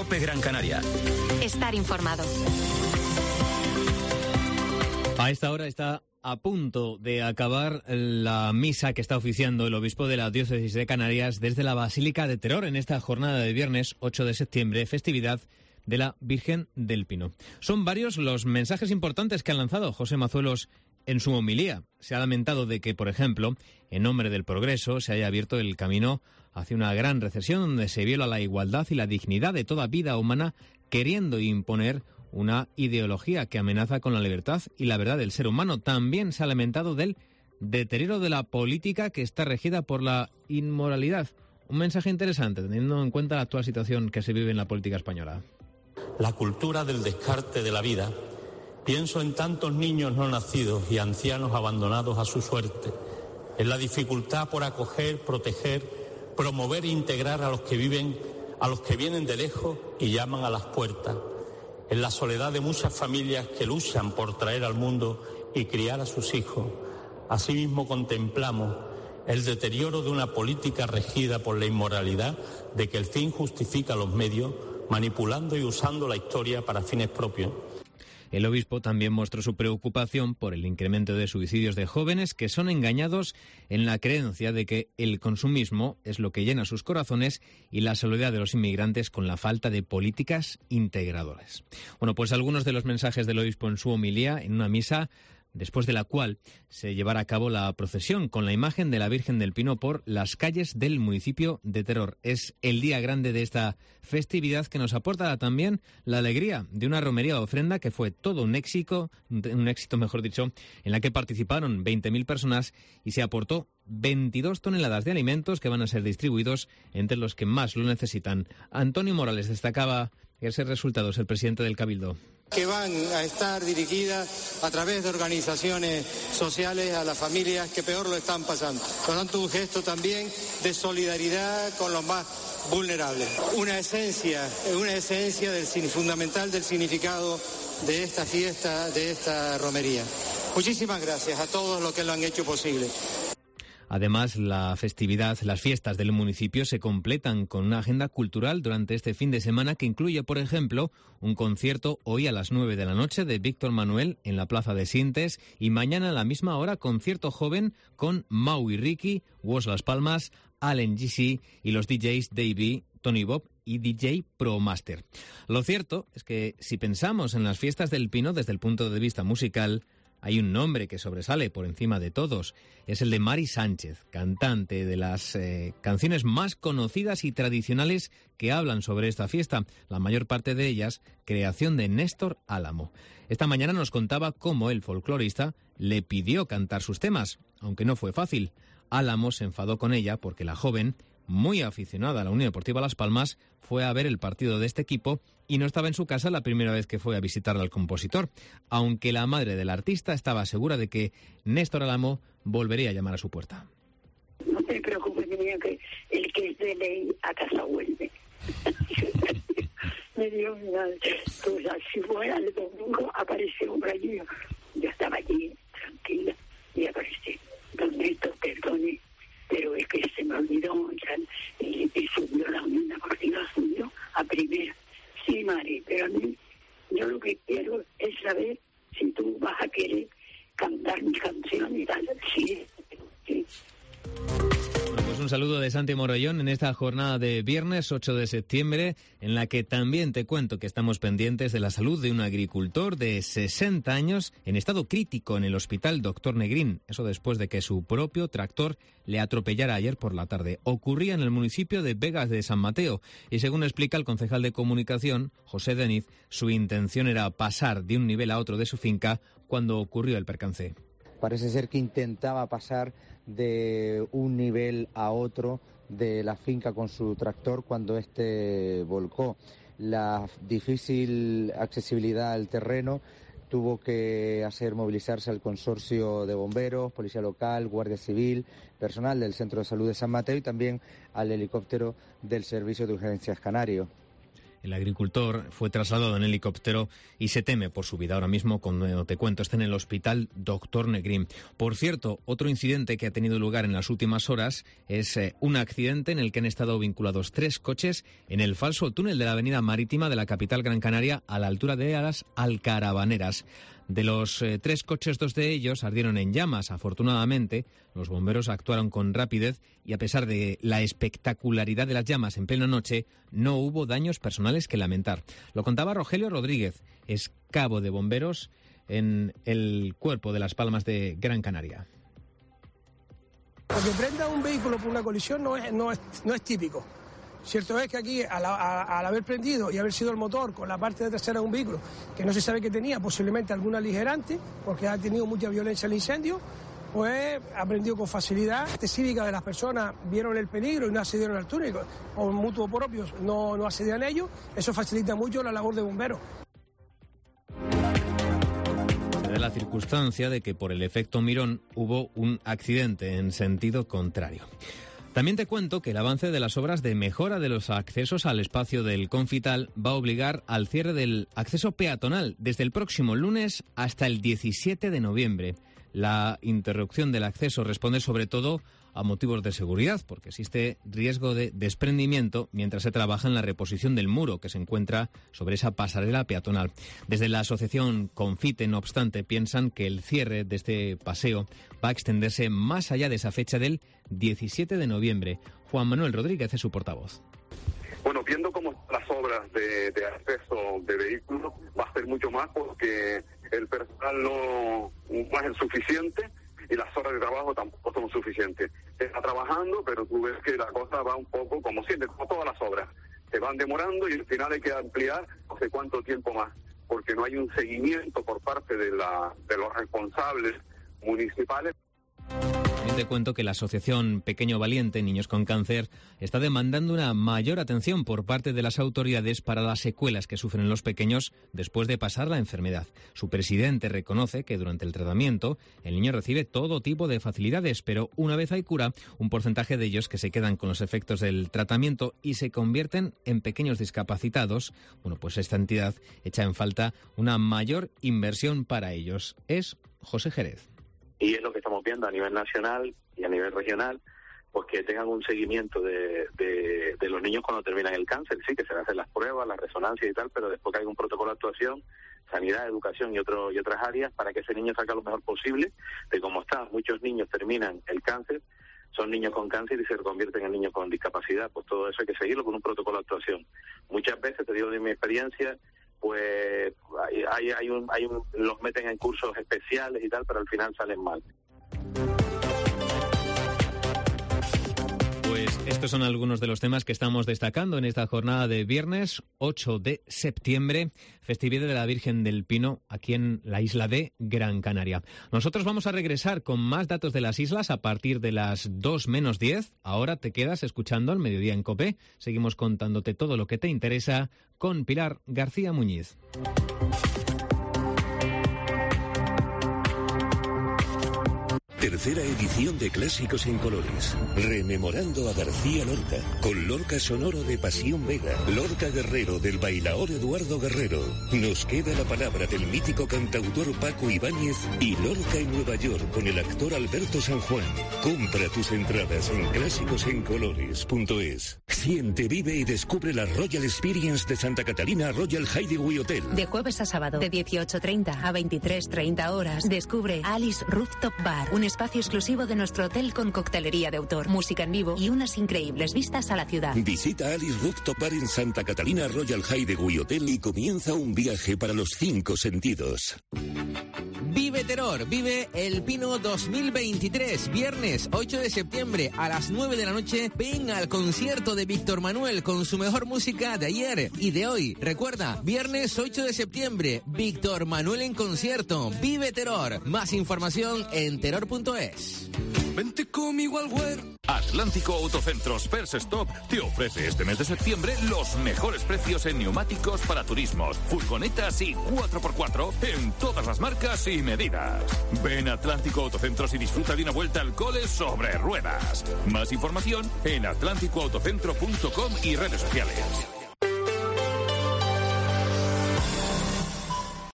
COPE Gran Canaria. Estar informado. A esta hora está a punto de acabar la misa que está oficiando el obispo de la Diócesis de Canarias desde la Basílica de Teror en esta jornada de viernes 8 de septiembre, festividad de la Virgen del Pino. Son varios los mensajes importantes que ha lanzado José Mazuelos en su homilía. Se ha lamentado de que, por ejemplo, en nombre del progreso se haya abierto el camino hacia una gran recesión donde se viola la igualdad y la dignidad de toda vida humana, queriendo imponer una ideología que amenaza con la libertad y la verdad del ser humano. También se ha lamentado del deterioro de la política que está regida por la inmoralidad. Un mensaje interesante, teniendo en cuenta la actual situación que se vive en la política española. La cultura del descarte de la vida. Pienso en tantos niños no nacidos y ancianos abandonados a su suerte, en la dificultad por acoger, proteger, promover e integrar a los que vienen de lejos y llaman a las puertas, en la soledad de muchas familias que luchan por traer al mundo y criar a sus hijos. Asimismo contemplamos el deterioro de una política regida por la inmoralidad de que el fin justifica los medios, manipulando y usando la historia para fines propios. El obispo también mostró su preocupación por el incremento de suicidios de jóvenes que son engañados en la creencia de que el consumismo es lo que llena sus corazones y la soledad de los inmigrantes con la falta de políticas integradoras. Bueno, pues algunos de los mensajes del obispo en su homilía en una misa, después de la cual se llevará a cabo la procesión con la imagen de la Virgen del Pino por las calles del municipio de Teror. Es el día grande de esta festividad que nos aporta también la alegría de una romería de ofrenda que fue todo un éxito, en la que participaron 20.000 personas y se aportó 22 toneladas de alimentos que van a ser distribuidos entre los que más lo necesitan. Antonio Morales destacaba ese resultado, es el presidente del Cabildo. Que van a estar dirigidas a través de organizaciones sociales a las familias que peor lo están pasando. Por lo tanto, un gesto también de solidaridad con los más vulnerables. Una esencia fundamental del significado de esta fiesta, de esta romería. Muchísimas gracias a todos los que lo han hecho posible. Además, la festividad, las fiestas del municipio se completan con una agenda cultural durante este fin de semana que incluye, por ejemplo, un concierto hoy a las 9 de la noche de Víctor Manuel en la Plaza de Sientes y mañana a la misma hora concierto joven con Mau y Ricky, Woz Las Palmas, Allen GC y los DJs Davey, Tony Bob y DJ Pro Master. Lo cierto es que si pensamos en las fiestas del Pino desde el punto de vista musical, hay un nombre que sobresale por encima de todos. Es el de Mari Sánchez, cantante de las canciones más conocidas y tradicionales que hablan sobre esta fiesta. La mayor parte de ellas, creación de Néstor Álamo. Esta mañana nos contaba cómo el folclorista le pidió cantar sus temas, aunque no fue fácil. Álamo se enfadó con ella porque la joven, muy aficionada a la Unión Deportiva Las Palmas, fue a ver el partido de este equipo y no estaba en su casa la primera vez que fue a visitar al compositor, aunque la madre del artista estaba segura de que Néstor Álamo volvería a llamar a su puerta. No te preocupes, niña, que el que es de ley a casa vuelve. Me dio una... Pues así fue, al domingo apareció por allí. Yo estaba allí, tranquila, y apareció. Don Néstor, perdone, pero es que se me olvidó, y subió la Unión Deportiva, subió a primera. Sí, Mari, pero a mí, yo lo que quiero es saber si tú vas a querer cantar mi canción y tal. Sí, sí. Bueno, pues un saludo de Santi Morellón en esta jornada de viernes 8 de septiembre, en la que también te cuento que estamos pendientes de la salud de un agricultor de 60 años en estado crítico en el hospital Dr. Negrín. Eso después de que su propio tractor le atropellara ayer por la tarde. Ocurría en el municipio de Vegas de San Mateo y según explica el concejal de comunicación, José Deniz, su intención era pasar de un nivel a otro de su finca cuando ocurrió el percance. Parece ser que intentaba pasar de un nivel a otro de la finca con su tractor cuando este volcó. La difícil accesibilidad al terreno tuvo que hacer movilizarse al consorcio de bomberos, policía local, guardia civil, personal del Centro de Salud de San Mateo y también al helicóptero del Servicio de Urgencias Canario. El agricultor fue trasladado en helicóptero y se teme por su vida. Ahora mismo, como te cuento, está en el hospital Dr. Negrín. Por cierto, otro incidente que ha tenido lugar en las últimas horas es un accidente en el que han estado vinculados 3 coches en el falso túnel de la avenida marítima de la capital Gran Canaria a la altura de las Alcarabaneras. De los 3 coches, 2 de ellos ardieron en llamas. Afortunadamente, los bomberos actuaron con rapidez y, a pesar de la espectacularidad de las llamas en plena noche, no hubo daños personales que lamentar. Lo contaba Rogelio Rodríguez, es cabo de bomberos en el Cuerpo de Las Palmas de Gran Canaria. Porque prenda un vehículo por una colisión no es típico. Cierto es que aquí, al haber prendido y haber sido el motor con la parte de trasera de un vehículo, que no se sabe que tenía posiblemente algún aligerante, porque ha tenido mucha violencia el incendio, pues ha prendido con facilidad. Cívica de las personas vieron el peligro y no accedieron al túnel, o mutuo propios no accedían a ellos. Eso facilita mucho la labor de bomberos. Se da la circunstancia de que por el efecto Mirón hubo un accidente en sentido contrario. También te cuento que el avance de las obras de mejora de los accesos al espacio del Confital va a obligar al cierre del acceso peatonal desde el próximo lunes hasta el 17 de noviembre. La interrupción del acceso responde sobre todo a motivos de seguridad, porque existe riesgo de desprendimiento mientras se trabaja en la reposición del muro que se encuentra sobre esa pasarela peatonal. Desde la asociación Confite, no obstante, piensan que el cierre de este paseo va a extenderse más allá de esa fecha del 17 de noviembre. Juan Manuel Rodríguez es su portavoz. Bueno, viendo cómo las obras de acceso de vehículos, va a ser mucho más porque el personal no es suficiente y las horas de trabajo tampoco son suficientes. Se está trabajando, pero tú ves que la cosa va un poco como siempre, como todas las obras. Se van demorando y al final hay que ampliar no sé cuánto tiempo más, porque no hay un seguimiento por parte de los responsables municipales. Te cuento que la asociación Pequeño Valiente, Niños con Cáncer, está demandando una mayor atención por parte de las autoridades para las secuelas que sufren los pequeños después de pasar la enfermedad. Su presidente reconoce que durante el tratamiento el niño recibe todo tipo de facilidades, pero una vez hay cura, un porcentaje de ellos que se quedan con los efectos del tratamiento y se convierten en pequeños discapacitados. Bueno, pues esta entidad echa en falta una mayor inversión para ellos. Es José Jerez. Y es lo que estamos viendo a nivel nacional y a nivel regional, pues que tengan un seguimiento de los niños cuando terminan el cáncer. Sí, que se le hacen las pruebas, las resonancias y tal, pero después que hay un protocolo de actuación, sanidad, educación y otras áreas, para que ese niño saque lo mejor posible de cómo está. Muchos niños terminan el cáncer, son niños con cáncer y se convierten en niños con discapacidad. Pues todo eso hay que seguirlo con un protocolo de actuación. Muchas veces, te digo de mi experiencia, pues los meten en cursos especiales y tal, pero al final salen mal. Pues estos son algunos de los temas que estamos destacando en esta jornada de viernes 8 de septiembre, festividad de la Virgen del Pino, aquí en la isla de Gran Canaria. Nosotros vamos a regresar con más datos de las islas a partir de las 2 menos 10. Ahora te quedas escuchando al Mediodía en COPE. Seguimos contándote todo lo que te interesa con Pilar García Muñiz. Tercera edición de Clásicos en Colores. Rememorando a García Lorca. Con Lorca Sonoro de Pasión Vega. Lorca Guerrero del bailaor Eduardo Guerrero. Nos queda la palabra del mítico cantautor Paco Ibáñez. Y Lorca en Nueva York con el actor Alberto San Juan. Compra tus entradas en clásicosencolores.es. Siente, vive y descubre la Royal Experience de Santa Catalina Royal Hideaway Hotel. De jueves a sábado, de 18:30 a 23:30 horas, descubre Alice Rooftop Bar, un espacio exclusivo de nuestro hotel con coctelería de autor, música en vivo y unas increíbles vistas a la ciudad. Visita Alice Rooftop Bar en Santa Catalina Royal Hideaway Hotel y comienza un viaje para los 5 sentidos. Vive Terror, vive El Pino 2023, viernes 8 de septiembre a las 9 de la noche. Ven al concierto de Víctor Manuel con su mejor música de ayer y de hoy. Recuerda, viernes 8 de septiembre, Víctor Manuel en concierto. Vive Terror. Más información en terror.es. Vente conmigo al Güero. Atlántico Autocentros First Stop te ofrece este mes de septiembre los mejores precios en neumáticos para turismos, furgonetas y 4x4 en todas las marcas y medidas. Ven a Atlántico Autocentros y disfruta de una vuelta al cole sobre ruedas. Más información en atlánticoautocentro.com y redes sociales.